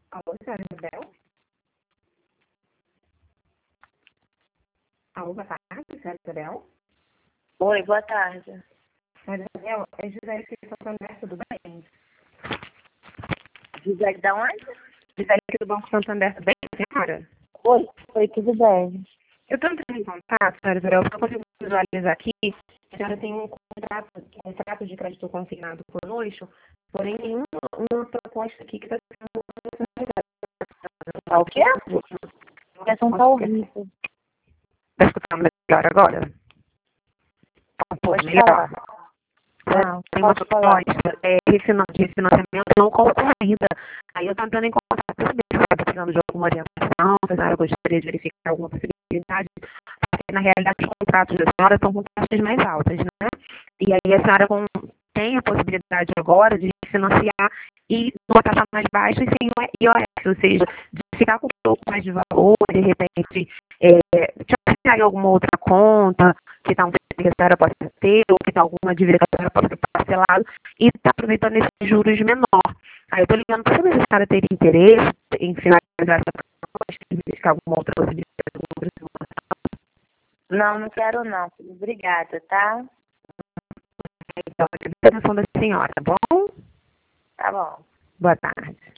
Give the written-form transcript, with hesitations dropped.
Alô, senhora Isabel? Alô, boa tarde, senhora Isabel? Oi, boa tarde. Senhora Isabel, é Gisele aqui do Banco Santander, tudo bem? Gisele da onde? Gisele aqui do Banco Santander, tudo bem, senhora? Oi, tudo bem. Eu estou entrando em contato, senhora Isabel, porque eu consigo visualizar aqui que a senhora tem um contrato de crédito consignado conosco, porém nenhuma uma proposta aqui que está sendo Tá o quê? A ligação tá horrível. Está escutando melhor agora? Tá um pouco Pode melhor? falar. Não, Tem uma pode falar. proposta de financiamento não concorrida. Aí eu estou entrando em contato para saber se você está precisando de alguma orientação, se a senhora gostaria de verificar alguma possibilidade, porque na realidade os contratos da senhora estão com taxas mais altas, né? E aí a senhora tem a possibilidade agora de financiar e numa taxa mais baixa e sem IOF, ou seja, de ficar com um pouco mais de valor, de repente, te auxiliar em alguma outra conta, que está um que a senhora possa ter, ou que tem alguma dívida que a senhora possa ter parcelado, e está aproveitando esses juros menor. Aí eu estou ligando para saber se a senhora teria interesse em finalizar essa proposta, em verificar alguma outra possibilidade, alguma outra situação. Não, não quero não. Obrigada, tá? Então, a atenção da senhora, tá bom? Tá bom. Boa tarde.